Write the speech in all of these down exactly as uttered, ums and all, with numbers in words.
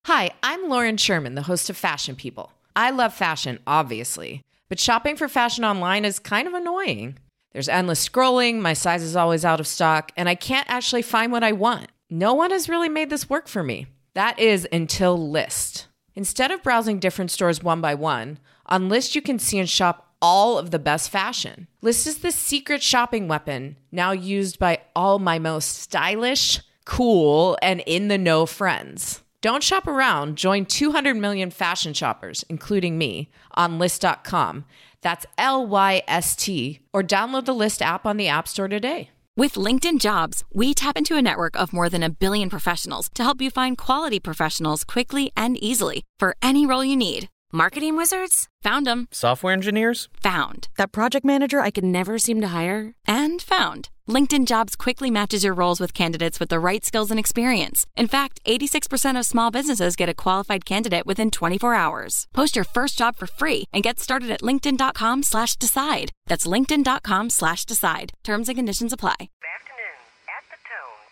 Hi, I'm Lauren Sherman, the host of Fashion People. I love fashion, obviously, but shopping for fashion online is kind of annoying. There's endless scrolling, my size is always out of stock, and I can't actually find what I want. No one has really made this work for me. That is until Lyst. Instead of browsing different stores one by one, on Lyst you can see and shop all of the best fashion. Lyst is the secret shopping weapon, now used by all my most stylish, cool, and in-the-know friends. Don't shop around. Join two hundred million fashion shoppers, including me, on Lyst dot com. That's L Y S T. Or download the Lyst app on the App Store today. With LinkedIn Jobs, we tap into a network of more than a billion professionals to help you find quality professionals quickly and easily for any role you need. Marketing wizards? Found them. Software engineers? Found. That project manager I could never seem to hire? And found. LinkedIn Jobs quickly matches your roles with candidates with the right skills and experience. In fact, eighty-six percent of small businesses get a qualified candidate within twenty-four hours. Post your first job for free and get started at linkedin.com slash decide. That's linkedin.com slash decide. Terms and conditions apply. Good afternoon. At the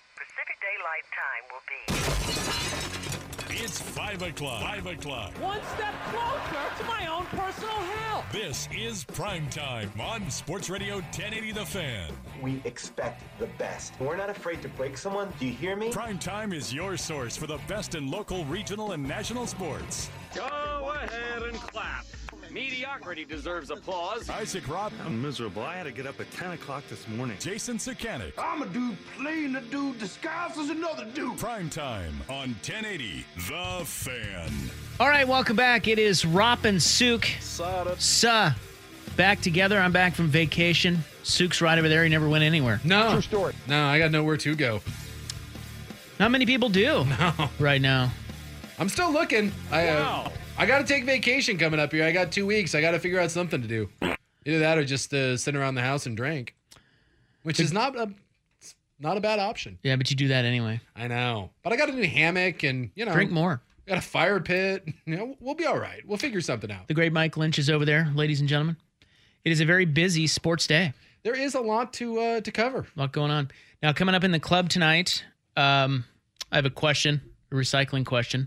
tone, Pacific Daylight Time will be... It's five o'clock. Five o'clock. One step closer to my own personal hell. This is Prime Time on Sports Radio ten eighty The Fan. We expect the best. We're not afraid to break someone. Do you hear me? Prime Time is your source for the best in local, regional, and national sports. Go ahead and clap. Mediocrity deserves applause. Isaac Robb. I'm miserable. I had to get up at ten o'clock this morning. Jason Sakanik. I'm a dude playing a dude disguised as another dude. Prime Time on ten eighty The Fan. All right, welcome back. It is Rop and Sook. Suh. Back together. I'm back from vacation. Sook's right over there. He never went anywhere. No. True story. No, I got nowhere to go. Not many people do. No. Right now. I'm still looking. I uh, Wow. I got to take vacation coming up here. I got two weeks. I got to figure out something to do. Either that or just uh, sit around the house and drink, which is not a not a bad option. Yeah, but you do that anyway. I know, but I got a new hammock and you know, Drink more. Got a fire pit. You know, we'll be all right. We'll figure something out. The great Mike Lynch is over there, ladies and gentlemen. It is a very busy sports day. There is a lot to uh, to cover. A lot going on. Now, coming up in the club tonight, um, I have a question, a recycling question.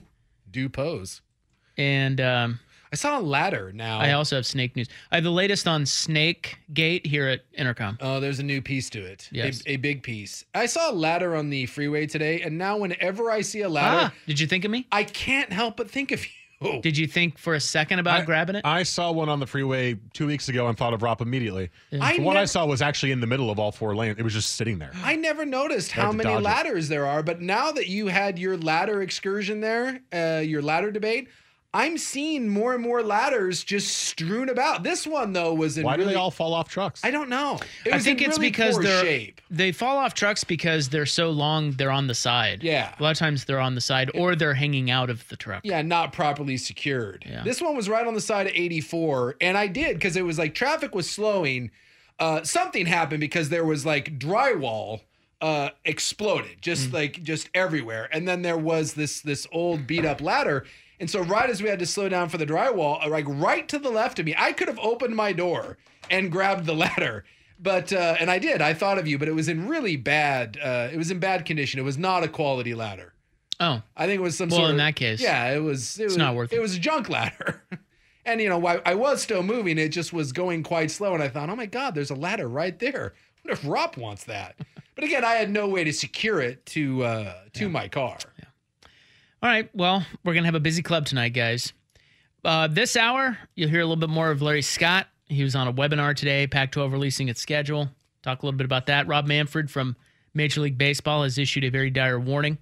Do pose. And um, I saw a ladder now. I also have snake news. I have the latest on Snake Gate here at Intercom. Oh, there's a new piece to it. Yes. A, a big piece. I saw a ladder on the freeway today, and now whenever I see a ladder... Ah, did you think of me? I can't help but think of you. Did you think for a second about I, grabbing it? I saw one on the freeway two weeks ago and thought of Rop immediately. Yeah. I The one nev- I saw was actually in the middle of all four lanes. It was just sitting there. I never noticed Had how to many dodge it. ladders there are, but now that you had your ladder excursion there, uh, your ladder debate, I'm seeing more and more ladders just strewn about. This one, though, was in Why really, do they all fall off trucks? I don't know. It I was think in it's really because poor they're shape. they fall off trucks because they're so long. They're on the side. Yeah. A lot of times they're on the side or they're hanging out of the truck. Yeah, not properly secured. Yeah. This one was right on the side of eighty-four, and I did because it was like traffic was slowing. Uh, something happened because there was like drywall uh, exploded, just Mm. like just everywhere, and then there was this this old beat up ladder. And so right as we had to slow down for the drywall, uh, like right to the left of me, I could have opened my door and grabbed the ladder. But, uh, and I did, I thought of you, but it was in really bad, uh, it was in bad condition. It was not a quality ladder. Oh. I think it was some Well, sort in of, that case, yeah, it was, it it's was not worth it. it. It was a junk ladder. And, you know, I, I was still moving. It just was going quite slow. And I thought, oh my God, there's a ladder right there. I wonder if Rop wants that. But again, I had no way to secure it to, uh, to Yeah. my car. Yeah. All right. Well, we're going to have a busy club tonight, guys. Uh, this hour, you'll hear a little bit more of Larry Scott. He was on a webinar today, Pac twelve releasing its schedule. Talk a little bit about that. Rob Manfred from Major League Baseball has issued a very dire warning.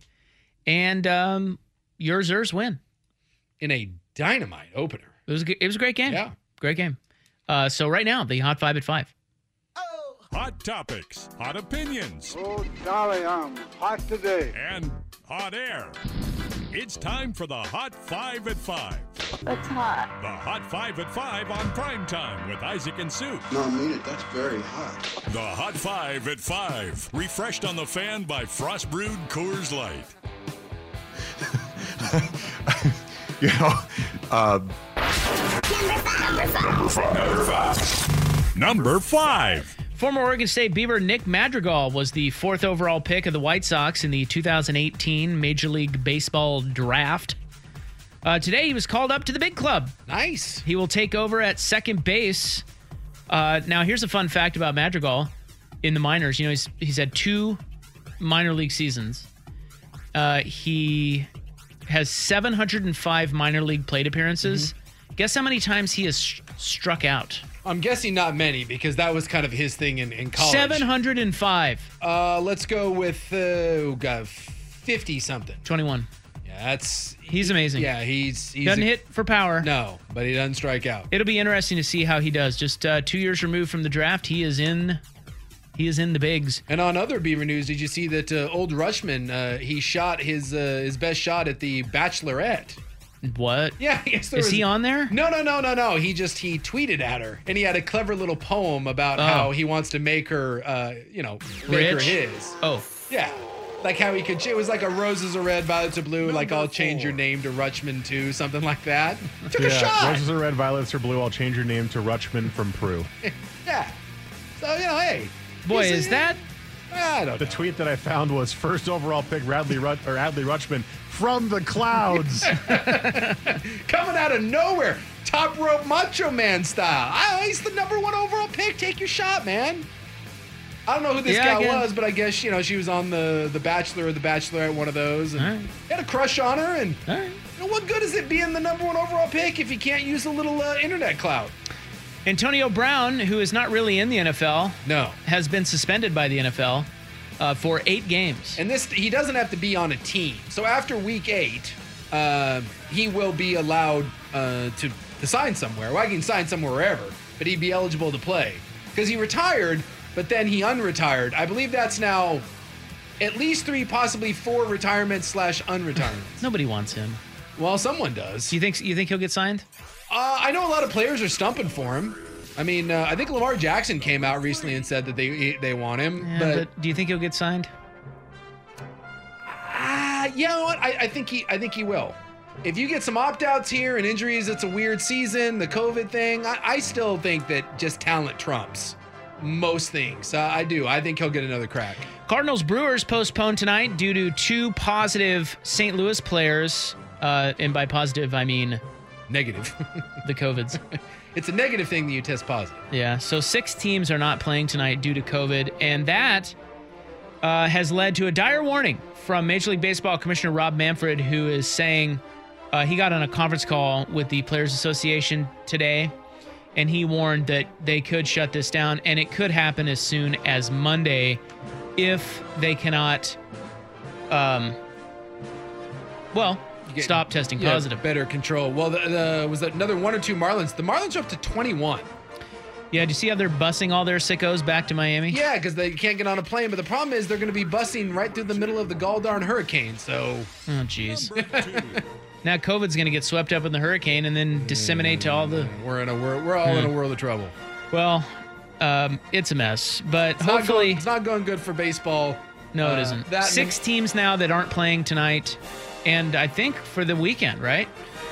And um, your Zers win. In a dynamite opener. It was a, g- it was a great game. Yeah. Great game. Uh, so right now, the Hot Five at five. Hot topics, hot opinions, Oh, golly, I'm hot today. and hot air. It's time for the Hot Five at Five. That's hot. The Hot Five at Five on Prime Time with Isaac and Sue. No, I mean it. That's very hot. The Hot Five at Five, refreshed on the fan by Frost Brewed Coors Light. You know, uh, Number five. Number five. Former Oregon State Beaver Nick Madrigal was the fourth overall pick of the White Sox in the two thousand eighteen Major League Baseball draft. Uh, today, he was called up to the big club. Nice. He will take over at second base. Uh, now, here's a fun fact about Madrigal in the minors. You know, he's he's had two minor league seasons. Uh, he has seven hundred five minor league plate appearances. Mm-hmm. Guess how many times he has sh- struck out? I'm guessing not many because that was kind of his thing in, in college. seven hundred five. Uh, let's go with uh, oh God, fifty something. twenty-one. Yeah, that's he's amazing. Yeah, he's, he's doesn't a, hit for power. No, but he doesn't strike out. It'll be interesting to see how he does. Just uh, two years removed from the draft, he is in. He is in the bigs. And on other Beaver news, did you see that uh, old Rushman? Uh, he shot his uh, his best shot at the Bachelorette. What? Yeah, yes, there is was, he on there? No, no, no, no, no. He just he tweeted at her, and he had a clever little poem about Oh. how he wants to make her, uh, you know, make her Rich? his. Oh, Yeah, like how he could. It was like a roses are red, violets are blue. Like I'll change your name to Rutschman too, something like that. Took yeah, a shot. Roses are red, violets are blue. I'll change your name to Rutschman from Prue. Yeah. So you know, hey, boy, he's a- is that? I don't The know. tweet that I found was first overall pick Radley Rut- or Adley Rutschman from the clouds. Coming out of nowhere, top rope Macho Man style. I, he's the number one overall pick. Take your shot, man. I don't know who this Yeah, guy again. was, but I guess you know she was on the the Bachelor or the Bachelorette, one of those, and All right. had a crush on her. And All right. you know, what good is it being the number one overall pick if you can't use a little uh, internet clout? Antonio Brown, who is not really in the N F L, No. has been suspended by the N F L uh, for eight games. And this, he doesn't have to be on a team. So after week eight, uh, he will be allowed uh, to, to sign somewhere. Well, he can sign somewhere wherever, but he'd be eligible to play. Because he retired, but then he unretired. I believe that's now at least three, possibly four retirements slash unretirements. Nobody wants him. Well, someone does. Do you think? You think he'll get signed? Uh, I know a lot of players are stumping for him. I mean, uh, I think Lamar Jackson came out recently and said that they they want him. Yeah, but, but do you think he'll get signed? Ah, you know what? I, I think he I think he will. If you get some opt-outs here and injuries, it's a weird season, the COVID thing. I, I still think that just talent trumps most things. Uh, I do. I think he'll get another crack. Cardinals Brewers postponed tonight due to two positive Saint Louis players. Uh, and by positive, I mean Negative. the COVIDs. It's a negative thing that you test positive. Yeah, so six teams are not playing tonight due to COVID, and that uh, has led to a dire warning from Major League Baseball Commissioner Rob Manfred, who is saying uh, he got on a conference call with the Players Association today, and he warned that they could shut this down, and it could happen as soon as Monday if they cannot, um, well, Get- stop testing Yeah, positive. better control. Well, the, the, was that another one or two Marlins? The Marlins are up to twenty-one. Yeah, do you see how they're busing all their sickos back to Miami? Yeah, because they can't get on a plane. But the problem is they're going to be busing right through the middle of the Galdarn hurricane. So, Oh, jeez. Now COVID's going to get swept up in the hurricane and then disseminate to all the. we're in a world. We're all in a Hmm. world of trouble. Well, um, it's a mess, but It's not hopefully, going, it's not going good for baseball. no, it Uh, isn't. that- Six teams now that aren't playing tonight, and I think for the weekend, right?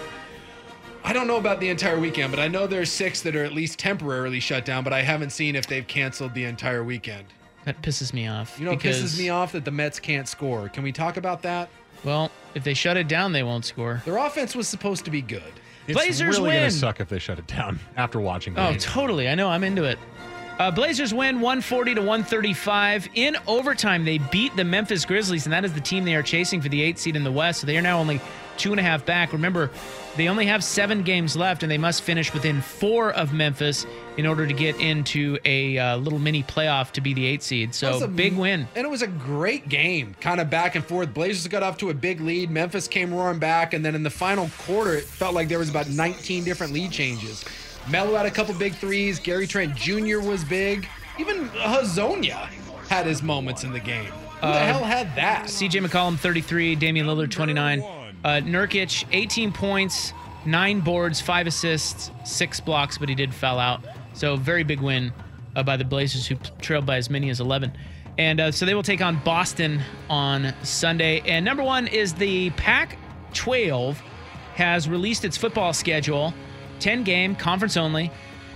I don't know about the entire weekend, but I know there's six that are at least temporarily shut down. But I haven't seen if they've canceled the entire weekend. That pisses me off. You know, because, it pisses me off that the Mets can't score. Can we talk about that? Well, if they shut it down, they won't score. Their offense was supposed to be good. It's Blazers really win. gonna suck if they shut it down after watching. Oh, games. totally. I know. I'm into it. Uh, Blazers win one forty to one thirty-five. In overtime, they beat the Memphis Grizzlies, and that is the team they are chasing for the eighth seed in the West. So they are now only two and a half back. Remember, they only have seven games left, and they must finish within four of Memphis in order to get into a uh, little mini playoff to be the eighth seed. That So was a- big win. And it was a great game, kind of back and forth. Blazers got off to a big lead. Memphis came roaring back. And then in the final quarter, it felt like there was about nineteen different lead changes. Melo had a couple big threes. Gary Trent Junior was big. Even Hazonia had his moments in the game. Who the Uh, hell had that? C J McCollum, thirty-three. Damian Lillard, twenty-nine. Uh, Nurkic, eighteen points, nine boards, five assists, six blocks, but he did foul out. So very big win uh, by the Blazers, who trailed by as many as eleven. And uh, so they will take on Boston on Sunday. And number one is the Pac twelve has released its football schedule, ten game, conference only.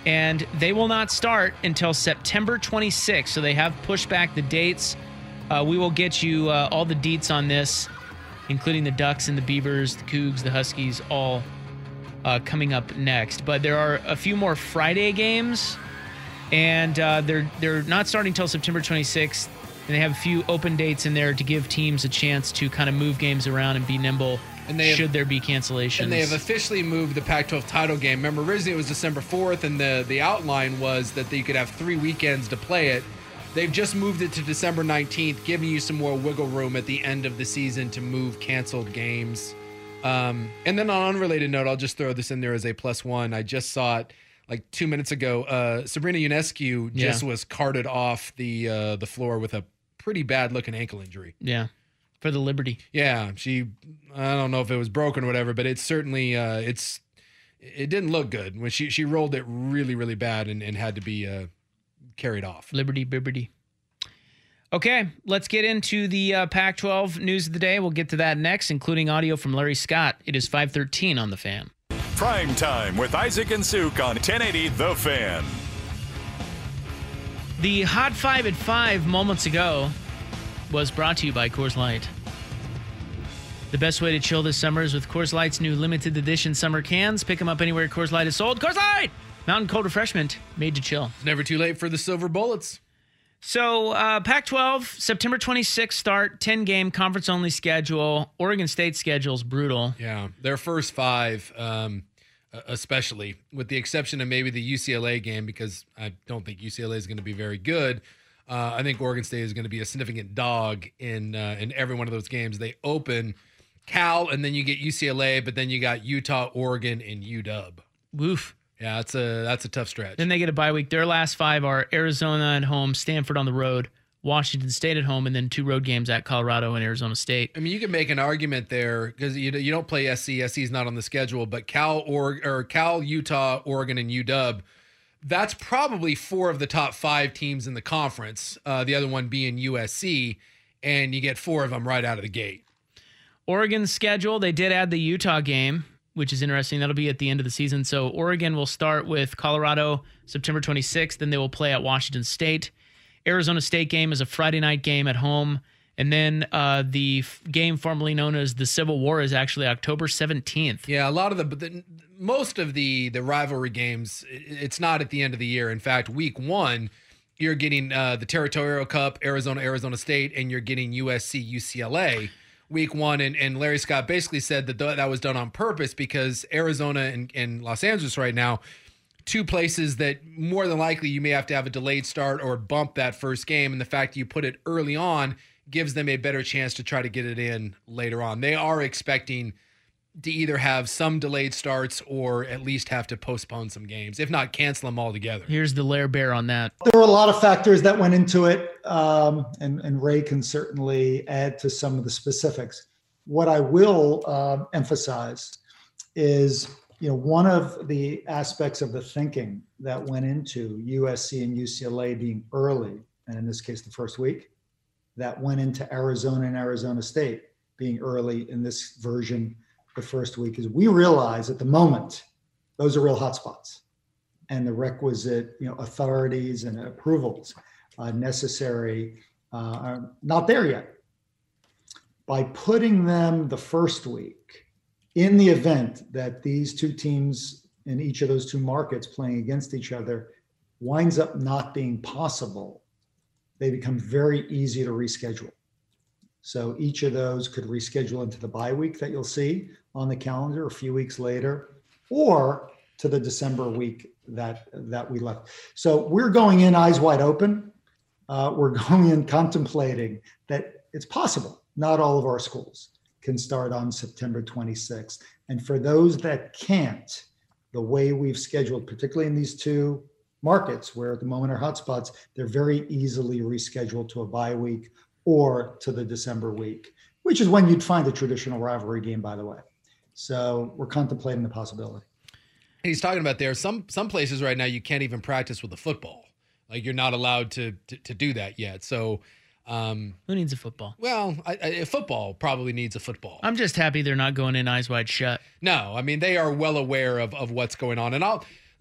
And they will not start until September twenty-sixth. So they have pushed back the dates. Uh, we will get you uh, all the deets on this, including the Ducks and the Beavers, the Cougs, the Huskies, all uh, coming up next. But there are a few more Friday games, and uh, they're they're not starting until September twenty-sixth. And they have a few open dates in there to give teams a chance to kind of move games around and be nimble. And they have, should there be cancellations. And they have officially moved the Pac twelve title game. Remember, originally it was December fourth, and the, the outline was that you could have three weekends to play it. They've just moved it to December nineteenth, giving you some more wiggle room at the end of the season to move canceled games. Um, and then on an unrelated note, I'll just throw this in there as a plus one. I just saw it like two minutes ago. Uh, Sabrina Ionescu Yeah. just was carted off the uh, the floor with a pretty bad-looking ankle injury. Yeah, for the Liberty. Yeah, she, I don't know if it was broken or whatever, but it's certainly, uh, it's, it didn't look good. When she, she rolled it really, really bad and, and had to be uh, carried off. Liberty, Liberty. Okay, let's get into the uh, Pac twelve news of the day. We'll get to that next, including audio from Larry Scott. It is five thirteen on The Fan. Prime Time with Isaac and Suk on ten eighty The Fan. The Hot Five at Five moments ago was brought to you by Coors Light. The best way to chill this summer is with Coors Light's new limited edition summer cans. Pick them up anywhere Coors Light is sold. Coors Light! Mountain cold refreshment made to chill. It's never too late for the silver bullets. So uh, Pac twelve, September twenty-sixth start, ten-game conference-only schedule. Oregon State's schedule is brutal. Yeah, their first five, um, especially, with the exception of maybe the U C L A game, because I don't think U C L A is going to be very good. Uh, I think Oregon State is going to be a significant dog in uh, in every one of those games. They open Cal, and then you get U C L A, but then you got Utah, Oregon, and U W. Woof. Yeah, that's a that's a tough stretch. Then they get a bye week. Their last five are Arizona at home, Stanford on the road, Washington State at home, and then two road games at Colorado and Arizona State. I mean, you can make an argument there because you you don't play S C. S C is not on the schedule, but Cal or or Cal, Utah, Oregon, and U W. That's probably four of the top five teams in the conference. Uh, the other one being U S C, and you get four of them right out of the gate. Oregon's schedule, they did add the Utah game, which is interesting. That'll be at the end of the season. So Oregon will start with Colorado September twenty-sixth. Then they will play at Washington State. Arizona State game is a Friday night game at home. And then uh, the f- game formerly known as the Civil War is actually October seventeenth. Yeah, a lot of the, but the most of the the rivalry games, it's not at the end of the year. In fact, week one, you're getting uh, the Territorial Cup, Arizona, Arizona State, and you're getting U S C, U C L A. Week one, and, and Larry Scott basically said that th- that was done on purpose because Arizona and, and Los Angeles right now, two places that more than likely you may have to have a delayed start or bump that first game, and the fact that you put it early on gives them a better chance to try to get it in later on. They are expecting to either have some delayed starts or at least have to postpone some games, if not cancel them altogether. Here's the Lair Bear on that. There were a lot of factors that went into it, um, and, and Ray can certainly add to some of the specifics. What I will uh, emphasize is, you know, one of the aspects of the thinking that went into U S C and U C L A being early, and in this case, the first week, that went into Arizona and Arizona State being early in this version the first week, is we realize at the moment those are real hotspots, and the requisite, you know, authorities and approvals uh, necessary uh, are not there yet. By putting them the first week, in the event that these two teams in each of those two markets playing against each other winds up not being possible, they become very easy to reschedule. So each of those could reschedule into the bye week that you'll see on the calendar a few weeks later, or to the December week that that we left. So we're going in eyes wide open. Uh, we're going in contemplating that it's possible not all of our schools can start on September twenty-sixth. And for those that can't, the way we've scheduled, particularly in these two markets where at the moment are hotspots, they're very easily rescheduled to a bye week or to the December week, which is when you'd find a traditional rivalry game, by the way. So we're contemplating the possibility. He's talking about there some some places right now you can't even practice with the football. Like you're not allowed to to, to do that yet. So um, who needs a football? Well, I, I, football probably needs a football. I'm just happy they're not going in eyes wide shut. No, I mean they are well aware of of what's going on, and I'll.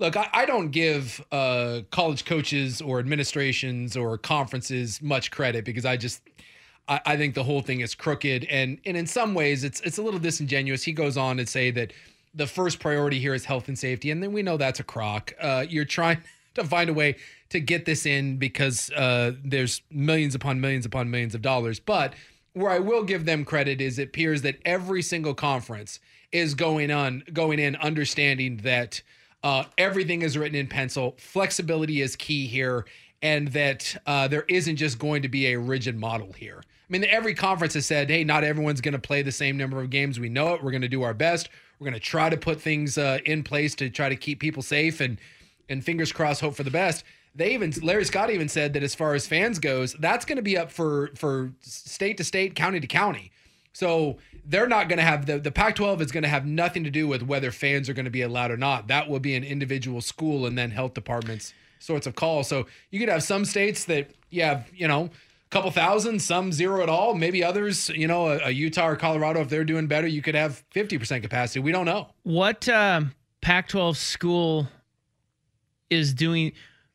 Look, I, I don't give uh, college coaches or administrations or conferences much credit because I just I, I think the whole thing is crooked. And and in some ways, it's it's a little disingenuous. He goes on to say that the first priority here is health and safety. And then we know that's a crock. Uh, you're trying to find a way to get this in because uh, there's millions upon millions upon millions of dollars. But where I will give them credit is it appears that every single conference is going on, going in, understanding that uh, everything is written in pencil. Flexibility is key here, and that uh, there isn't just going to be a rigid model here. I mean, every conference has said, hey, not everyone's going to play the same number of games. We know it. We're going to do our best. We're going to try to put things uh, in place to try to keep people safe and and fingers crossed, hope for the best. They even, Larry Scott even said that as far as fans goes, that's going to be up for for state to state, county to county. So they're not going to have the, the Pac twelve is going to have nothing to do with whether fans are going to be allowed or not. That will be an individual school and then health departments sorts of calls. So you could have some states that you have, you know, a couple thousand, some zero at all. Maybe others, you know, a, a Utah or Colorado, if they're doing better, you could have fifty percent capacity. We don't know. What um, Pac twelve school is doing?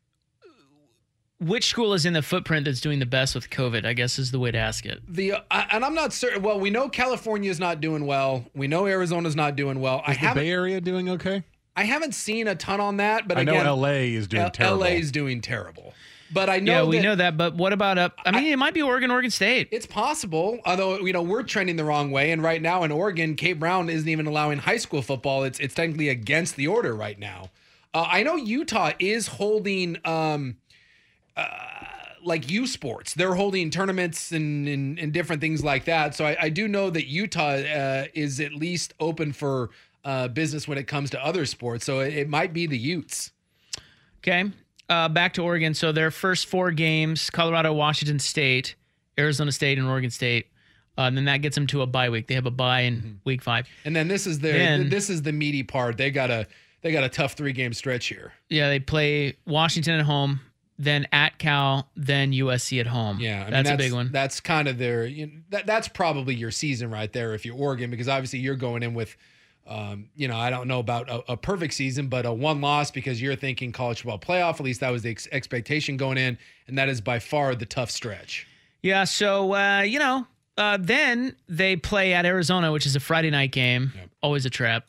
Which school is in the footprint that's doing the best with COVID, I guess is the way to ask it. The uh, And I'm not certain. Well, we know California is not doing well. We know Arizona's not doing well. Is I the Bay Area doing okay? I haven't seen a ton on that, but I again, know L A is doing L- terrible. L A is doing terrible. But I know Yeah, we that, know that. But what about up? I mean, I, it might be Oregon, Oregon State. It's possible, although, you know, we're trending the wrong way. And right now in Oregon, Kate Brown isn't even allowing high school football. It's it's technically against the order right now. Uh, I know Utah is holding um, uh, like U Sports. They're holding tournaments and, and, and different things like that. So I, I do know that Utah uh, is at least open for uh, business when it comes to other sports. So it, it might be the Utes. Okay. Uh, back to Oregon. So their first four games, Colorado, Washington State, Arizona State, and Oregon State. Uh, and then that gets them to a bye week. They have a bye in mm-hmm. week five. And then this is their then, this is the meaty part. They got a they got a tough three game stretch here. Yeah, they play Washington at home, then at Cal, then U S C at home. Yeah, I mean, that's, that's a big one. That's kind of their you know, that that's probably your season right there if you're Oregon, because obviously you're going in with. Um, you know, I don't know about a, a perfect season, but a one loss because you're thinking college football playoff. At least that was the ex- expectation going in, and that is by far the tough stretch. Yeah, so, uh, you know, uh, then they play at Arizona, which is a Friday night game, yep. Always a trap.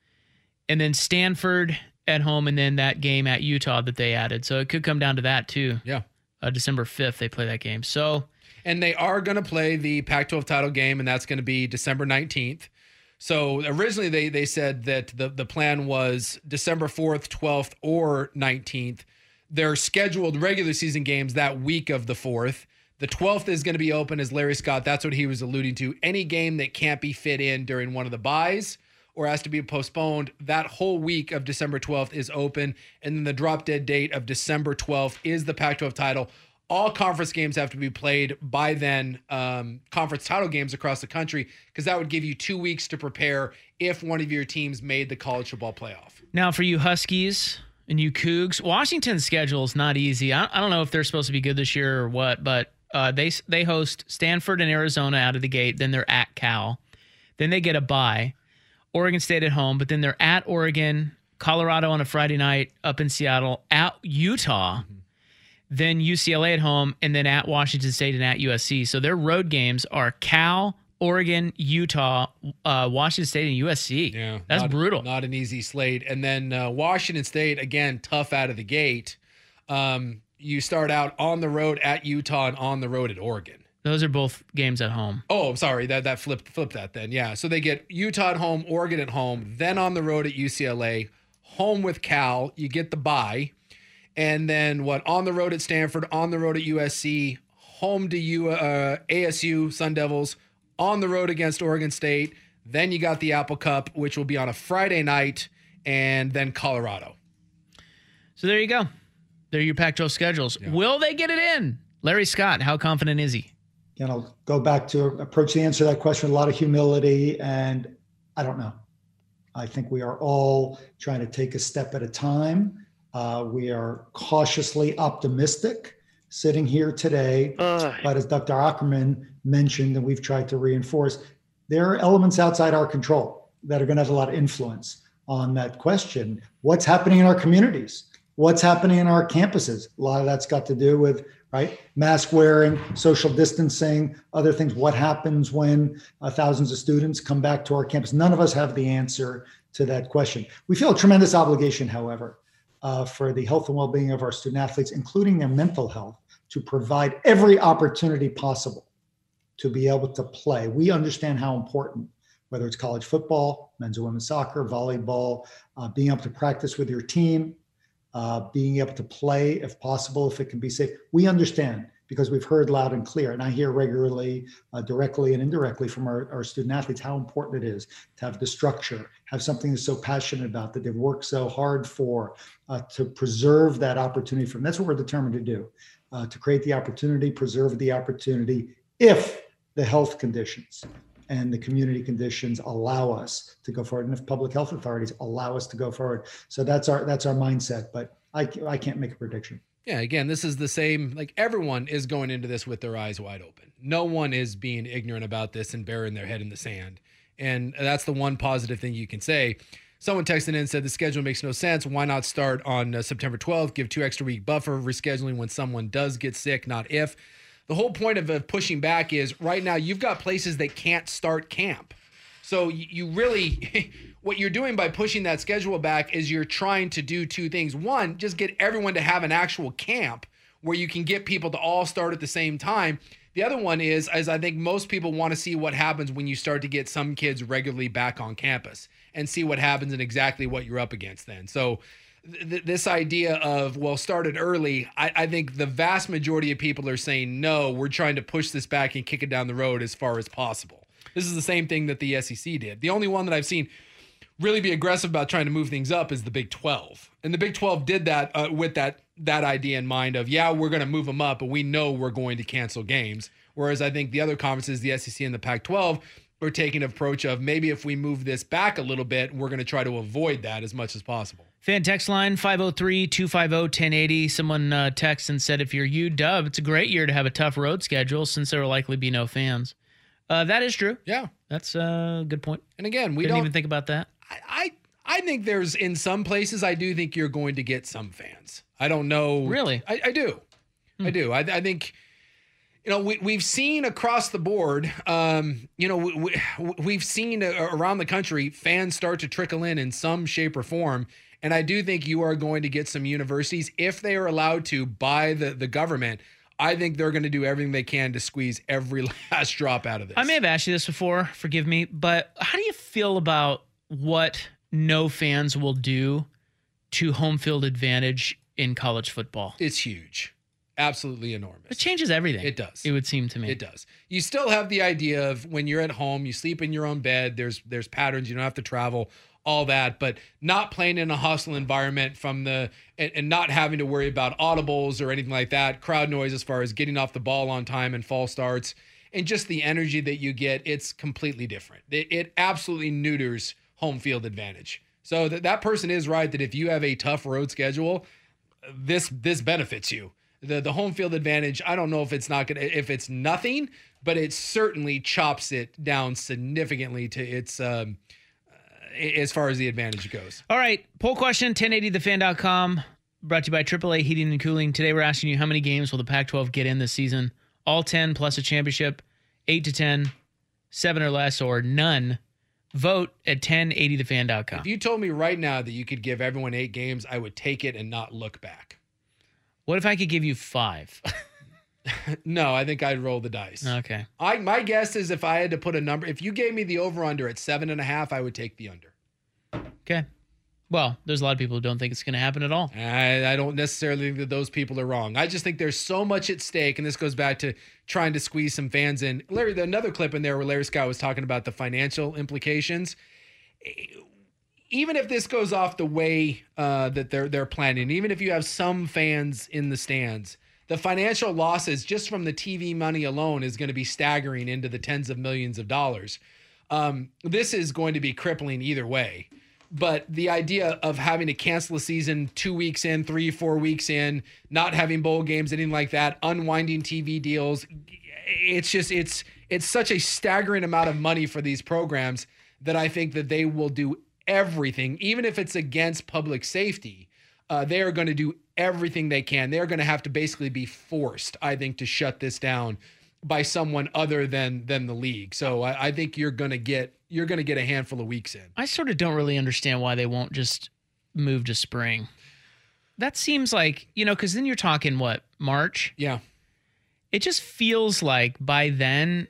And then Stanford at home, and then that game at Utah that they added. So it could come down to that, too. Yeah. Uh, December fifth, they play that game. So, and they are going to play the Pac twelve title game, and that's going to be December nineteenth. So originally they they said that the, the plan was December fourth, twelfth, or nineteenth. They're scheduled regular season games that week of the fourth. The twelfth is going to be open, as Larry Scott, that's what he was alluding to. Any game that can't be fit in during one of the byes or has to be postponed, that whole week of December twelfth is open. And then the drop dead date of December twelfth is the Pac twelve title. All conference games have to be played by then, um, conference title games across the country, because that would give you two weeks to prepare if one of your teams made the college football playoff. Now, for you Huskies and you Cougs, Washington's schedule is not easy. I, I don't know if they're supposed to be good this year or what, but uh, they they host Stanford and Arizona out of the gate. Then they're at Cal. Then they get a bye. Oregon State at home, but then they're at Oregon, Colorado on a Friday night, up in Seattle, at Utah. Mm-hmm. Then U C L A at home, and then at Washington State and at U S C. So their road games are Cal, Oregon, Utah, uh, Washington State, and U S C. Yeah, that's not, brutal. Not an easy slate. And then uh, Washington State, again, tough out of the gate. Um, you start out on the road at Utah and on the road at Oregon. Those are both games at home. Oh, sorry, that that flipped flipped that then. Yeah, so they get Utah at home, Oregon at home, then on the road at U C L A, home with Cal. You get the bye. And then what? On the road at Stanford, on the road at U S C, home to U, uh, A S U, Sun Devils, on the road against Oregon State. Then you got the Apple Cup, which will be on a Friday night, and then Colorado. So there you go. There are your Pac twelve schedules. Yeah. Will they get it in? Larry Scott, how confident is he? You know, go back to approach the answer to that question with a lot of humility, and I don't know. I think we are all trying to take a step at a time. Uh, we are cautiously optimistic sitting here today. Uh, but as Doctor Ackerman mentioned, and we've tried to reinforce, there are elements outside our control that are going to have a lot of influence on that question. What's happening in our communities? What's happening in our campuses? A lot of that's got to do with, right, mask wearing, social distancing, other things. What happens when uh, thousands of students come back to our campus? None of us have the answer to that question. We feel a tremendous obligation, however, uh, for the health and well-being of our student athletes, including their mental health, to provide every opportunity possible to be able to play. We understand how important, whether it's college football, men's and women's soccer, volleyball, uh, being able to practice with your team, uh, being able to play if possible, if it can be safe. We understand because we've heard loud and clear, and I hear regularly, uh, directly and indirectly from our, our student athletes, how important it is to have the structure, have something they're so passionate about, that they've worked so hard for, uh, to preserve that opportunity for them. That's what we're determined to do, uh, to create the opportunity, preserve the opportunity, if the health conditions and the community conditions allow us to go forward, and if public health authorities allow us to go forward. So that's our that's our mindset, but I, I can't make a prediction. Yeah, again, this is the same, like everyone is going into this with their eyes wide open. No one is being ignorant about this and burying their head in the sand. And that's the one positive thing you can say. Someone texted in and said the schedule makes no sense. Why not start on uh, September twelfth, give two extra week buffer, rescheduling when someone does get sick, not if. The whole point of uh, pushing back is right now you've got places that can't start camp. So you, you really, what you're doing by pushing that schedule back is you're trying to do two things. One, just get everyone to have an actual camp where you can get people to all start at the same time. The other one is, as I think most people want to see what happens when you start to get some kids regularly back on campus and see what happens and exactly what you're up against then. So th- this idea of, well, started early, I-, I think the vast majority of people are saying, no, we're trying to push this back and kick it down the road as far as possible. This is the same thing that the S E C did. The only one that I've seen really be aggressive about trying to move things up is the Big twelve. And the Big twelve did that uh, with that that idea in mind of, yeah, we're going to move them up, but we know we're going to cancel games. Whereas I think the other conferences, the S E C and the Pac twelve, are taking an approach of maybe if we move this back a little bit, we're going to try to avoid that as much as possible. Fan text line five oh three, two five oh, one oh eight oh. Someone uh, texted and said, if you're U W, it's a great year to have a tough road schedule since there will likely be no fans. Uh, that is true. Yeah. That's a good point. And again, we Didn't don't even think about that. I, I I think there's, in some places, I do think you're going to get some fans. I don't know. Really? I, I do. Hmm. I do. I, I think, you know, we, we've seen across the board, um, you know, we, we, we've seen around the country fans start to trickle in in some shape or form. And I do think you are going to get some universities, if they are allowed to by the, the government, I think they're going to do everything they can to squeeze every last drop out of this. I may have asked you this before, forgive me, but how do you feel about what no fans will do to home field advantage in college football? It's huge. Absolutely enormous. It changes everything. It does. It would seem to me. It does. You still have the idea of when you're at home, you sleep in your own bed, there's there's patterns, you don't have to travel, all that, but not playing in a hostile environment from the and, and not having to worry about audibles or anything like that, crowd noise as far as getting off the ball on time and false starts, and just the energy that you get, it's completely different. It, it absolutely neuters home field advantage. So that that person is right that if you have a tough road schedule, this this benefits you. The the home field advantage, I don't know if it's not gonna if it's nothing, but it certainly chops it down significantly to its um as far as the advantage goes. All right. Poll question, ten eighty the fan dot com, brought to you by triple A Heating and Cooling. Today we're asking you, how many games will the Pac twelve get in this season? All ten plus a championship, eight to ten, seven or less, or none. Vote at ten eighty the fan dot com. If you told me right now that you could give everyone eight games, I would take it and not look back. What if I could give you five? No, I think I'd roll the dice. Okay. I my guess is if I had to put a number, if you gave me the over-under at seven and a half, I would take the under. Okay. Well, there's a lot of people who don't think it's going to happen at all. I, I don't necessarily think that those people are wrong. I just think there's so much at stake, and this goes back to trying to squeeze some fans in. Larry, another clip in there where Larry Scott was talking about the financial implications. Even if this goes off the way uh, that they're they're planning, even if you have some fans in the stands, the financial losses just from the T V money alone is going to be staggering into the tens of millions of dollars. Um, this is going to be crippling either way. But the idea of having to cancel a season two weeks in, three, four weeks in, not having bowl games, anything like that, unwinding T V deals, it's just, it's, it's such a staggering amount of money for these programs that I think that they will do everything, even if it's against public safety. Uh, they are going to do everything they can. They're going to have to basically be forced, I think, to shut this down by someone other than than the league. So I, I think you're going to get you're going to get a handful of weeks in. I sort of don't really understand why they won't just move to spring. That seems like, you know, because then you're talking what, March? Yeah. It just feels like by then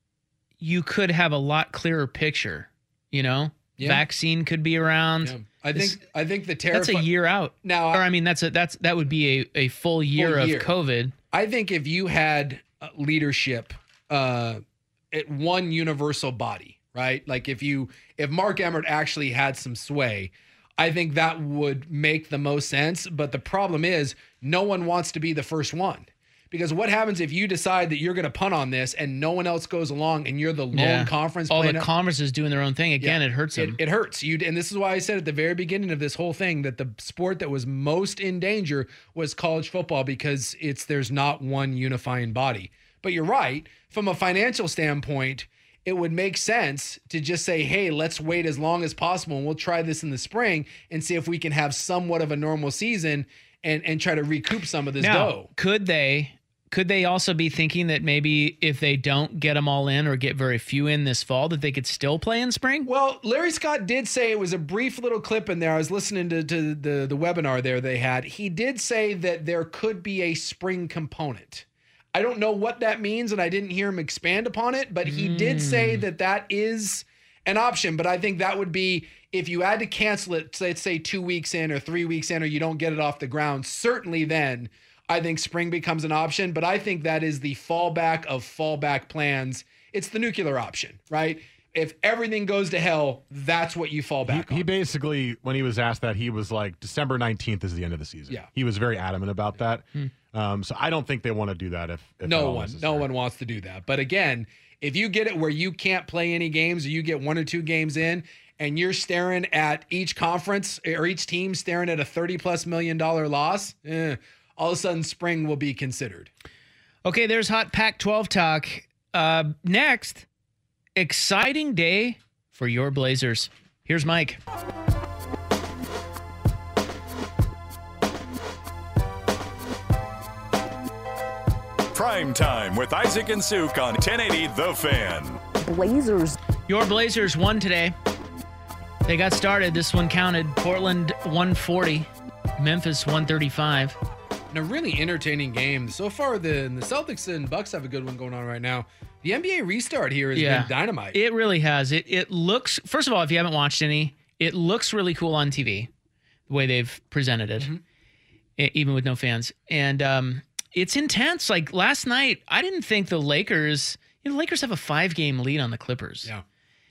you could have a lot clearer picture, you know? Yeah. Vaccine could be around. Yeah. I this, think I think the terrifying. That's a year out. Now, or I mean, that's a that's that would be a, a full year full year. of COVID. I think if you had leadership uh, at one universal body, right? Like if you if Mark Emmert actually had some sway, I think that would make the most sense. But the problem is, no one wants to be the first one. Because what happens if you decide that you're going to punt on this and no one else goes along and you're the lone yeah. conference? All the conferences doing their own thing. Again, yeah. it hurts them. It, it hurts. you. And this is why I said at the very beginning of this whole thing that the sport that was most in danger was college football, because it's there's not one unifying body. But you're right. From a financial standpoint, it would make sense to just say, hey, let's wait as long as possible and we'll try this in the spring and see if we can have somewhat of a normal season and, and try to recoup some of this now, dough. Could they... Could they also be thinking that maybe if they don't get them all in or get very few in this fall, that they could still play in spring? Well, Larry Scott did say, it was a brief little clip in there. I was listening to, to the, the webinar there they had. He did say that there could be a spring component. I don't know what that means, and I didn't hear him expand upon it, but he mm. did say that that is an option. But I think that would be if you had to cancel it, let's say two weeks in or three weeks in, or you don't get it off the ground, certainly then I think spring becomes an option, but I think that is the fallback of fallback plans. It's the nuclear option, right? If everything goes to hell, that's what you fall back he, on. He basically, when he was asked that, he was like, December nineteenth is the end of the season. Yeah. He was very adamant about that. Hmm. Um, so I don't think they want to do that if, if no one, no one wants to do that. But again, if you get it where you can't play any games or you get one or two games in and you're staring at each conference or each team staring at a thirty plus million dollar loss, eh, all of a sudden spring will be considered. Okay, there's hot Pac twelve talk. Uh, next, exciting day for your Blazers. Here's Mike. Prime Time with Isaac and Suk on ten eighty The Fan. Blazers. Your Blazers won today. They got started. This one counted. Portland one forty, Memphis one thirty-five. And a really entertaining game. So far, the, the Celtics and Bucks have a good one going on right now. The N B A restart here has yeah, been dynamite. It really has. It it looks, first of all, if you haven't watched any, it looks really cool on T V, the way they've presented it, mm-hmm. it even with no fans. And um, it's intense. Like last night, I didn't think the Lakers, you know, the Lakers have a five-game lead on the Clippers. Yeah.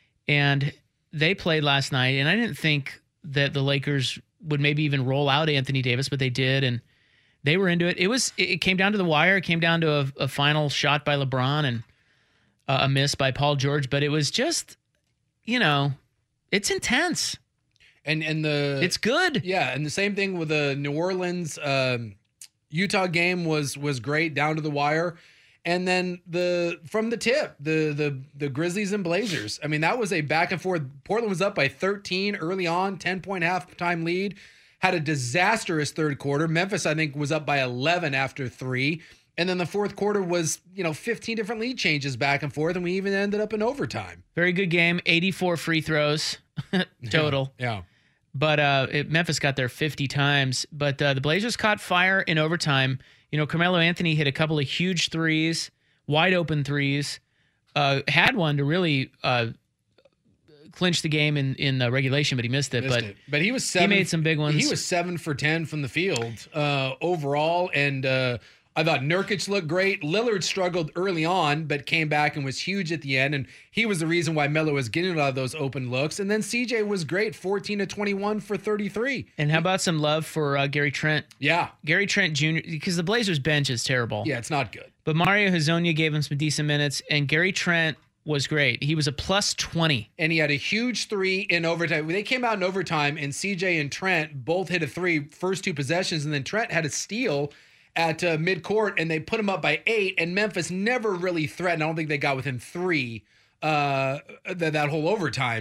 And they played last night, and I didn't think that the Lakers would maybe even roll out Anthony Davis, but they did, and they were into it. It was. It came down to the wire. It came down to a, a final shot by LeBron and uh, a miss by Paul George. But it was just, you know, it's intense. And and the it's good. Yeah, and the same thing with the New Orleans um, Utah game was was great down to the wire. And then the from the tip, the the the Grizzlies and Blazers. I mean, that was a back and forth. Portland was up by thirteen early on, ten point halftime lead. Had a disastrous third quarter. Memphis, I think, was up by eleven after three. And then the fourth quarter was, you know, fifteen different lead changes back and forth, and we even ended up in overtime. Very good game. eighty-four free throws total. Yeah. yeah. But uh, it, Memphis got there fifty times. But uh, the Blazers caught fire in overtime. You know, Carmelo Anthony hit a couple of huge threes, wide open threes. Uh, had one to really uh, clinch the game in in uh, regulation, but he missed it. Missed but it. but he was seven, he made some big ones. He was seven for ten from the field uh, overall, and uh, I thought Nurkic looked great. Lillard struggled early on, but came back and was huge at the end, and he was the reason why Melo was getting a lot of those open looks. And then C J was great, fourteen to twenty-one for thirty-three. And how about some love for uh, Gary Trent? Yeah. Gary Trent Junior, because the Blazers bench is terrible. Yeah, it's not good. But Mario Hezonja gave him some decent minutes, and Gary Trent was great. He was a plus twenty. And he had a huge three in overtime. They came out in overtime, and C J and Trent both hit a three first two possessions, and then Trent had a steal at uh, midcourt, and they put him up by eight, and Memphis never really threatened. I don't think they got within three uh, th- that whole overtime.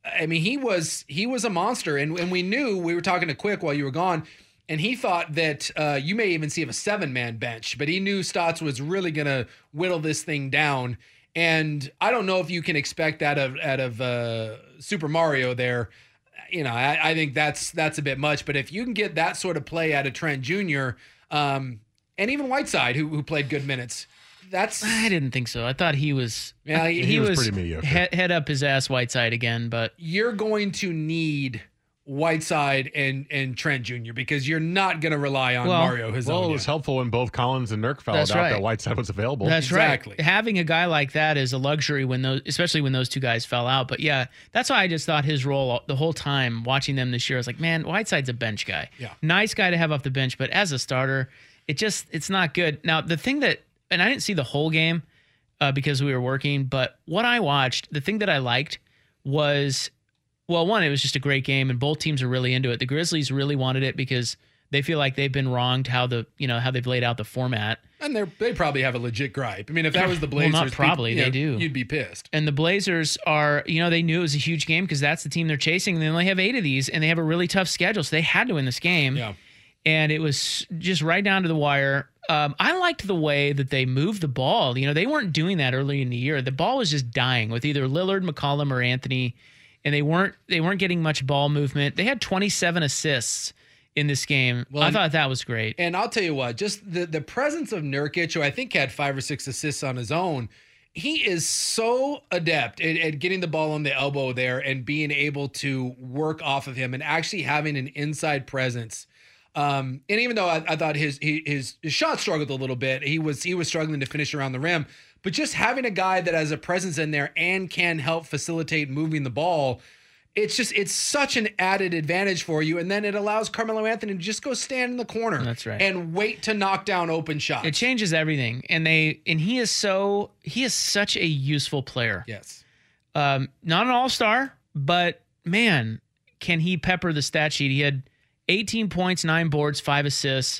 I mean, he was he was a monster, and and we knew we were talking to Quick while you were gone, and he thought that uh, you may even see him a seven man bench, but he knew Stotts was really gonna whittle this thing down, and I don't know if you can expect that of out of uh, Super Mario there. You know, I, I think that's that's a bit much, but if you can get that sort of play out of Trent Junior Um, and even Whiteside, who who played good minutes. That's I didn't think so. I thought he was. Yeah, he, he, he was, was pretty mediocre. Head, head up his ass, Whiteside again. But you're going to need Whiteside and and Trent Junior because you're not going to rely on well, Mario Hezonja. Well, it was helpful when both Collins and Nurk fouled That's out right. that Whiteside was available. That's exactly. right. Having a guy like that is a luxury when those, especially when those two guys fell out. But yeah, that's why I just thought his role the whole time watching them this year. I was like, man, Whiteside's a bench guy. Yeah. Nice guy to have off the bench, but as a starter, it just it's not good. Now the thing that, and I didn't see the whole game. Uh, because we were working, but what I watched, the thing that I liked was, well, one, it was just a great game, and both teams are really into it. The Grizzlies really wanted it because they feel like they've been wronged how the you know how they've laid out the format. And they they probably have a legit gripe. I mean, if that was the Well, Blazers, not probably, people, they you know, do. You'd be pissed. And the Blazers are, you know, they knew it was a huge game because that's the team they're chasing. And they only have eight of these, and they have a really tough schedule, so they had to win this game. Yeah. And it was just right down to the wire. Um, I liked the way that they moved the ball. You know, they weren't doing that early in the year. The ball was just dying with either Lillard, McCollum, or Anthony, and they weren't they weren't getting much ball movement. They had twenty-seven assists in this game. Well, I and- thought that was great. And I'll tell you what, just the, the presence of Nurkic, who I think had five or six assists on his own, he is so adept at, at getting the ball on the elbow there and being able to work off of him and actually having an inside presence. Um, and even though I, I thought his, his his shot struggled a little bit, he was he was struggling to finish around the rim. But just having a guy that has a presence in there and can help facilitate moving the ball, it's just it's such an added advantage for you. And then it allows Carmelo Anthony to just go stand in the corner. That's right. And wait to knock down open shots. It changes everything. And they and he is so he is such a useful player. Yes. Um, not an all-star, but man, can he pepper the stat sheet? He had eighteen points, nine boards, five assists,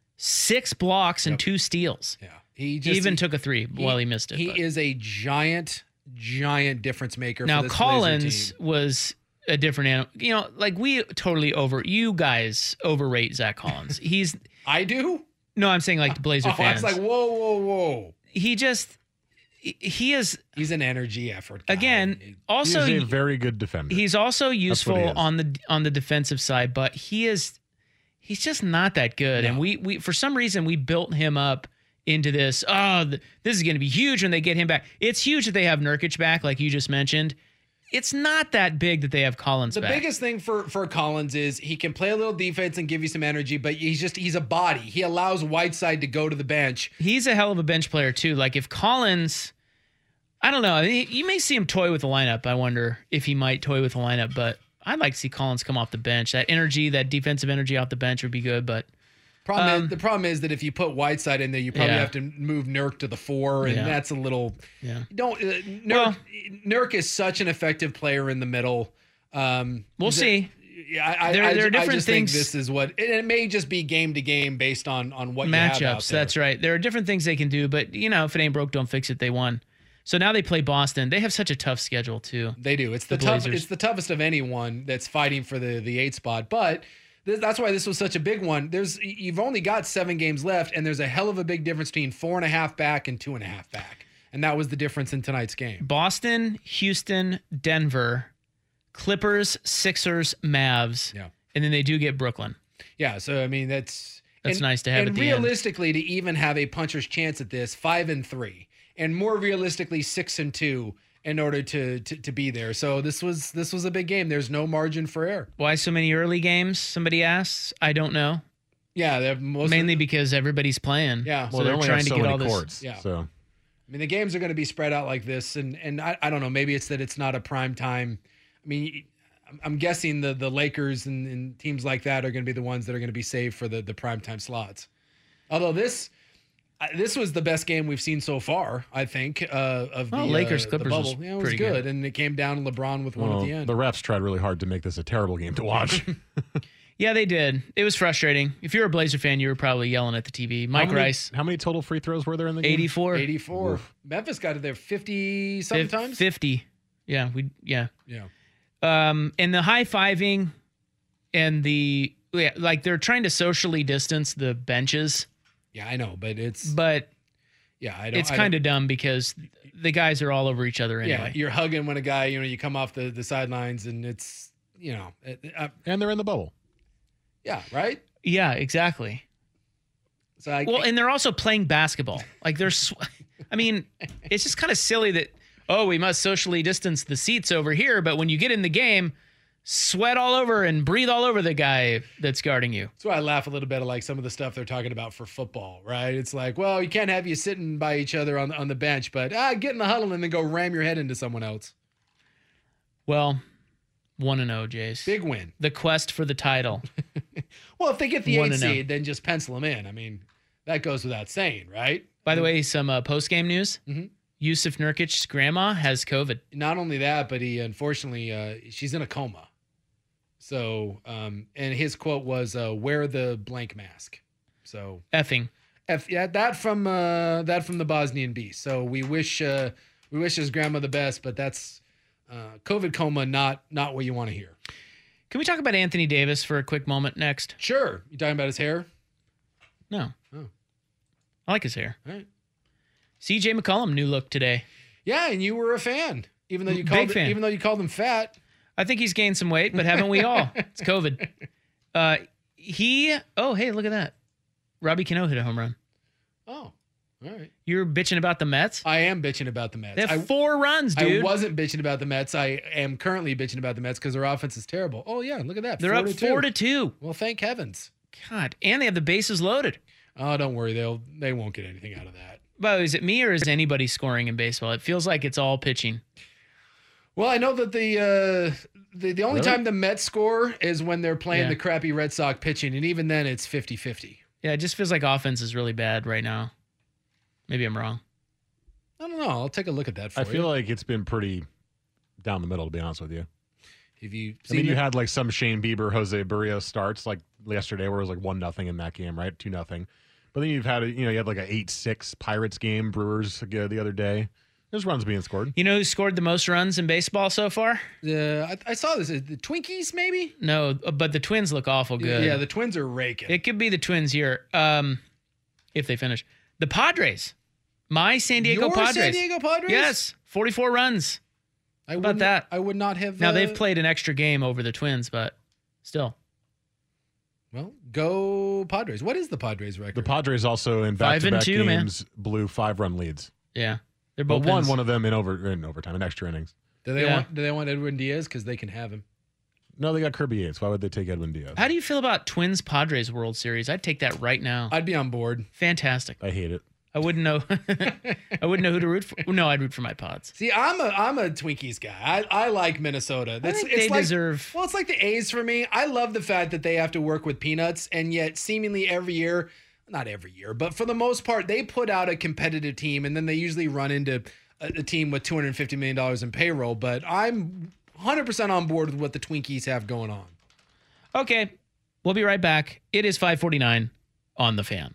six blocks, and Yep. two steals. Yeah. He He just even he, took a three while he missed it. He but. is a giant, giant difference maker. Now, for this Collins Blazer team. was a different animal. You know, like we totally over, you guys overrate Zach Collins. He's, I do? no, I'm saying like the Blazer Oh, fans. it's like, whoa, whoa, whoa. he just, he is, He's an energy effort guy. again, also, He's a he- very good defender. he's also what he useful is. on the on the defensive side, but he is he's just not that good. And No. we we for some reason we built him up into this. Oh, th- this is going to be huge when they get him back. It's huge that they have Nurkic back, like you just mentioned. It's not that big that they have Collins The back. biggest thing for for Collins is he can play a little defense and give you some energy, but he's just he's a body. He allows Whiteside to go to the bench. He's a hell of a bench player too. Like if Collins, I don't know. I mean, you may see him toy with the lineup. I wonder if he might toy with the lineup, but I'd like to see Collins come off the bench. That energy, that defensive energy off the bench would be good. But Problem Um, is, the problem is that if you put Whiteside in there, you probably Yeah. have to move Nurk to the four, and Yeah. that's a little. Yeah. Don't uh, Nurk. Well- Nurk is such an effective player in the middle. Um, we'll the- see. Yeah, I, There- I, there are I different just things- think this is what, and it may just be game to game based on on what you have out Matchups. there. That's right. There are different things they can do, but you know, if it ain't broke, don't fix it. They won. So now they play Boston. They have such a tough schedule too. They do. It's the, The tough. Blazers. It's the toughest of anyone that's fighting for the the eight spot. But th- that's why this was such a big one. There's you've only got seven games left, and there's a hell of a big difference between four and a half back and two and a half back, and that was the difference in tonight's game. Boston, Houston, Denver, Clippers, Sixers, Mavs. Yeah. And then they do get Brooklyn. Yeah. So I mean, that's That's and- nice to have And at the end. realistically, to even have a puncher's chance at this, five and three, and more realistically, six and two, in order to to, to be there. So this was this was a big game. There's no margin for error. Why so many early games? Somebody asks. I don't know. Yeah, they're most Mainly because everybody's playing. Yeah. So well, they they're only trying have to so get many all this. courts. Yeah. So I mean, the games are going to be spread out like this, and and I, I don't know. Maybe it's that it's not a prime time. I mean, I'm- I'm guessing the the Lakers and, and teams like that are going to be the ones that are going to be saved for the the prime time slots. Although this I- this was the best game we've seen so far, I think, uh, of the Oh, Lakers uh, Clippers the was bubble. Yeah, it was pretty good. good. and it came down to LeBron with one well, at the end. the refs tried really hard to make this a terrible game to watch. Yeah, they did. It was frustrating. If you're a Blazer fan, you were probably yelling at the T V. Mike how many, Rice, How many total free throws were there in the game? eighty-four. eighty-four. Memphis got it there fifty Fif- sometimes. fifty. Yeah, we yeah. Yeah. Um, and the high-fiving and the yeah, like they're trying to socially distance the benches. Yeah, I know, but it's but yeah, I don't. It's I kind don't, of dumb because the guys are all over each other anyway. Yeah, you're hugging when a guy, you know, you come off the, the sidelines and it's, you know, it, uh, and they're in the bubble. Yeah, right? Yeah, exactly. So I, well, and they're also playing basketball. Like they're, sw- I mean, it's just kind of silly that, oh, we must socially distance the seats over here, but when you get in the game, sweat all over and breathe all over the guy that's guarding you. That's why I laugh a little bit at like some of the stuff they're talking about for football, right? It's like, well, you can't have you sitting by each other on on the bench, but ah, get in the huddle and then go ram your head into someone else. Well, one and oh, Jace. Big win. The quest for the title. Well, if they get the One eight and oh. seed, then just pencil them in. I mean, that goes without saying, right? By the way, some uh, post-game news. Mm-hmm. Yusuf Nurkic's grandma has COVID. Not only that, but he unfortunately, uh, she's in a coma. So, um, and his quote was, uh, wear the blank mask. So Effing. F, yeah, that from, uh, that from the Bosnian Beast. So we wish, uh, we wish his grandma the best, but that's, uh, COVID coma, not, not what you want to hear. Can we talk about Anthony Davis for a quick moment next? Sure. You talking about his hair? No. Oh. I like his hair. All right. C J McCollum, new look today. Yeah, and you were a fan, even though you Big called, fan. even though you called him fat. I think he's gained some weight, but haven't we all? It's COVID. Uh, he, oh, hey, look at that. Robbie Cano hit a home run. Oh, all right. You're bitching about the Mets? I am bitching about the Mets. They have I, four runs, dude. I wasn't bitching about the Mets. I am currently bitching about the Mets because their offense is terrible. Oh, yeah, look at that. They're four up to four two. to two. Well, thank heavens. God, and they have the bases loaded. Oh, don't worry. They'll, they won't get anything out of that. But is it me or is anybody scoring in baseball? It feels like it's all pitching. Well, I know that the uh, the, the only Really? time the Mets score is when they're playing Yeah. the crappy Red Sox pitching, and even then it's fifty-fifty. Yeah, it just feels like offense is really bad right now. Maybe I'm wrong. I don't know. I'll take a look at that for I you. feel like it's been pretty down the middle, to be honest with you. Have you I mean, seen you the- had like some Shane Bieber, Jose Barrios starts like yesterday where it was like one nothing in that game, right? Two nothing. But then you've had a, you know, you had like an eight six Pirates game, Brewers uh, the other day. There's runs being scored. You know who scored the most runs in baseball so far? Uh, I, I saw this. Uh, The Twinkies, maybe? No, but the Twins look awful good. Yeah, the Twins are raking. It could be the Twins here, um, if they finish. The Padres, my San Diego Your Padres. San Diego Padres? Yes, forty-four runs. I How about wouldn't- that? I would not have. Now uh, they've played an extra game over the Twins, but still. Well, go Padres. What is the Padres record? The Padres also in Five and back-to-back two, man. games blew five run leads. Yeah, they're But both won one of them in over in overtime, in extra innings. Do they Yeah. want? Do they want Edwin Diaz? Because they can have him. No, they got Kirby Yates. Why would they take Edwin Diaz? How do you feel about Twins Padres World Series? I'd take that right now. I'd be on board. Fantastic. I hate it. I wouldn't know. I wouldn't know who to root for. No, I'd root for my Pods. See, I'm a I'm a Twinkies guy. I, I like Minnesota. That's think it's they like, deserve- Well, it's like the A's for me. I love the fact that they have to work with peanuts, and yet seemingly every year, not every year, but for the most part, they put out a competitive team, and then they usually run into a, a team with two hundred fifty million dollars in payroll. But I'm one hundred percent on board with what the Twinkies have going on. Okay, we'll be right back. It is five forty-nine on The Fan.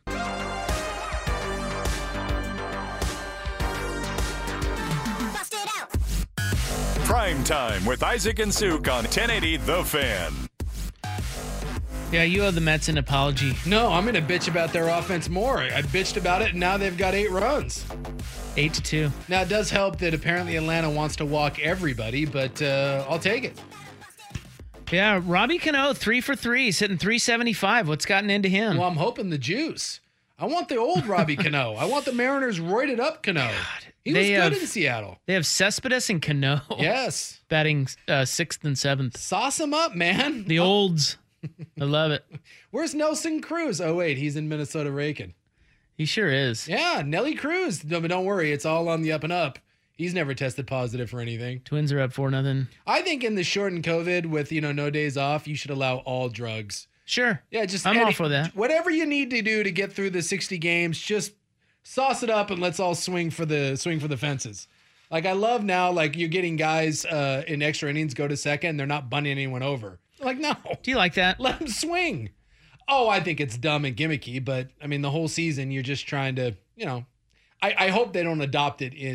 Prime Time with Isaac and Suk on ten eighty The Fan. Yeah, you owe the Mets an apology. No, I'm going to bitch about their offense more. I bitched about it, and now they've got eight runs. Eight to two. Now, it does help that apparently Atlanta wants to walk everybody, but uh, I'll take it. Yeah, Robbie Cano, three for three, he's hitting three seventy-five. What's gotten into him? Well, I'm hoping the juice. I want the old Robbie Cano. I want the Mariners roided up Cano. He was they good have- in Seattle. They have Cespedes and Cano. Yes. Batting uh, sixth and seventh. Sauce him up, man. The olds. I love it. Where's Nelson Cruz? Oh, wait, he's in Minnesota raking. He sure is. Yeah, Nelly Cruz. No, but don't worry, it's all on the up and up. He's never tested positive for anything. Twins are up four nothing. I think in the shortened COVID with, you know, no days off, you should allow all drugs. Sure. Yeah, just I'm any- all for that. Whatever you need to do to get through the sixty games, just sauce it up and let's all swing for the swing for the fences. Like I love now, like you're getting guys uh, in extra innings go to second, and they're not bunning anyone over. Like no, Do you like that? let them swing. Oh, I think it's dumb and gimmicky, but I mean the whole season you're just trying to, you know, I, I hope they don't adopt it in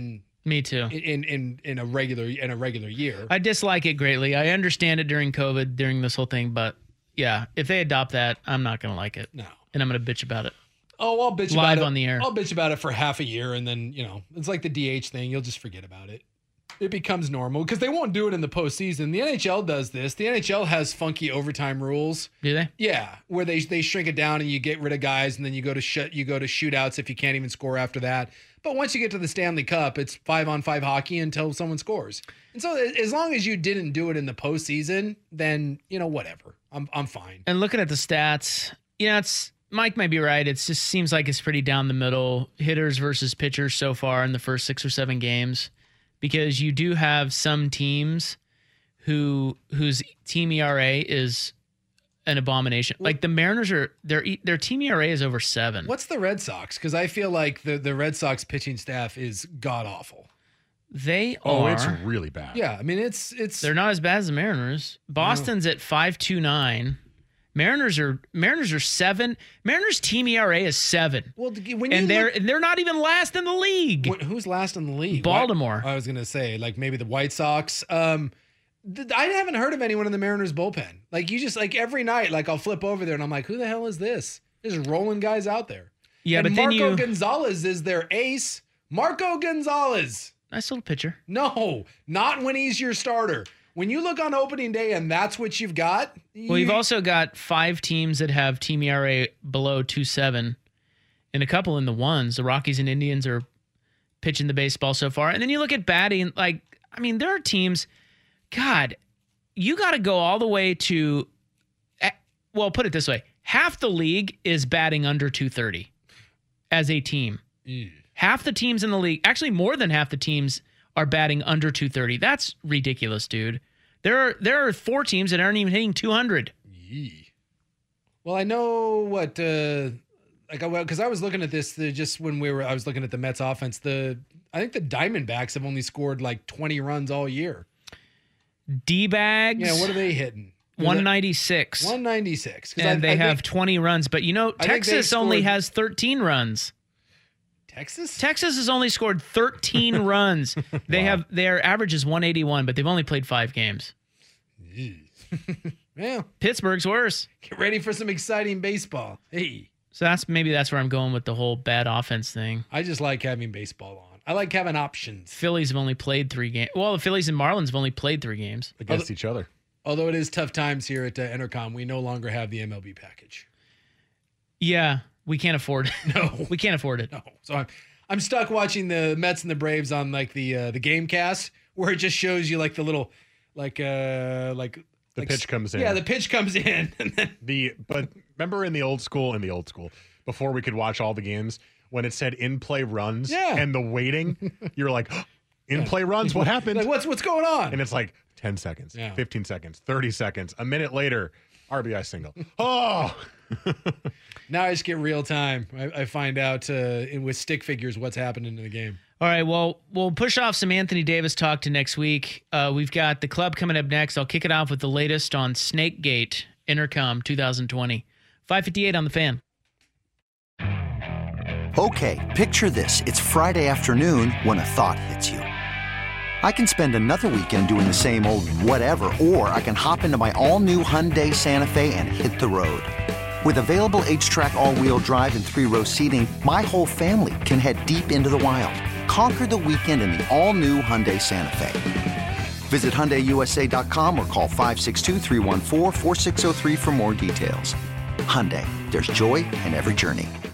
Me too. In in in a regular in a regular year. I dislike it greatly. I understand it during COVID, during this whole thing, but yeah, if they adopt that, I'm not going to like it. No. And I'm going to bitch about it. Oh, I'll bitch Live about it. on the air. I'll bitch about it for half a year, and then, you know, it's like the D H thing. You'll just forget about it. It becomes normal because they won't do it in the postseason. The N H L does this. The N H L has funky overtime rules. Do they? Yeah, where they they shrink it down and you get rid of guys, and then you go to sh- you go to shootouts if you can't even score after that. But once you get to the Stanley Cup, it's five on five hockey until someone scores. And so as long as you didn't do it in the postseason, then, you know, whatever. I'm I'm fine. And looking at the stats, you know, it's Mike may be right. It just seems like it's pretty down the middle, hitters versus pitchers so far in the first six or seven games, because you do have some teams who whose team E R A is an abomination. Like the Mariners are their their team E R A is over seven. What's the Red Sox? Because I feel like the the Red Sox pitching staff is god awful. They oh, are. it's really bad. Yeah, I mean it's it's. They're not as bad as the Mariners. Boston's at five two nine. Mariners are Mariners are seven. Mariners team E R A is seven. Well, when you and they're look, and they're not even last in the league. Wh- who's last in the league? Baltimore. Why, I was gonna say like maybe the White Sox. Um, th- I haven't heard of anyone in the Mariners bullpen. Like you just like every night, like I'll flip over there and I'm like, who the hell is this? There's rolling guys out there. Yeah, and but Marco then you Gonzalez is their ace. Marco Gonzalez. Nice little pitcher. No, not when he's your starter. When you look on opening day and that's what you've got. You... Well, you've also got five teams that have team E R A below two seven, and a couple in the ones. The Rockies and Indians are pitching the baseball so far. And then you look at batting, like, I mean, there are teams, God, you got to go all the way to, well, put it this way. Half the league is batting under two thirty as a team. Mm. Half the teams in the league, actually more than half the teams are batting under two thirty. That's ridiculous, dude. There are there are four teams that aren't even hitting two hundred. Yee. Well, I know what, uh, like, because I, I was looking at this the, just when we were, I was looking at the Mets offense. The I think the Diamondbacks have only scored like twenty runs all year. D-bags. Yeah, what are they hitting? one ninety-six. one ninety-six. And I, they I have think, twenty runs. But, you know, Texas only has thirteen runs. Texas? Texas has only scored thirteen runs. They wow. have their average is one eighty-one, but they've only played five games. Yeah. Pittsburgh's worse. Get ready for some exciting baseball. Hey. So that's maybe that's where I'm going with the whole bad offense thing. I just like having baseball on. I like having options. Phillies have only played three games. Well, the Phillies and Marlins have only played three games against although, each other. Although it is tough times here at uh, Entercom, we no longer have the M L B package. Yeah. We can't afford it. No. We can't afford it. No. So I'm I'm stuck watching the Mets and the Braves on like the uh, the game cast where it just shows you like the little like uh like the like, pitch comes in. Yeah, the pitch comes in. And then the but remember in the old school in the old school before we could watch all the games when it said in play runs yeah. and the waiting, you were like, oh, in play runs, what happened? Like what's what's going on? And it's like ten seconds, yeah. fifteen seconds, thirty seconds, a minute later, R B I single. Oh. Now I just get real time. I, I find out uh, in, with stick figures what's happening in the game. All right, well, we'll push off some Anthony Davis talk to next week. Uh, we've got the club coming up next. I'll kick it off with the latest on Snakegate Intercom twenty twenty. five fifty-eight on the Fan. Okay, picture this. It's Friday afternoon when a thought hits you. I can spend another weekend doing the same old whatever, or I can hop into my all-new Hyundai Santa Fe and hit the road. With available H-Track all-wheel drive and three-row seating, my whole family can head deep into the wild. Conquer the weekend in the all-new Hyundai Santa Fe. Visit Hyundai U S A dot com or call five six two, three one four, four six zero three for more details. Hyundai, there's joy in every journey.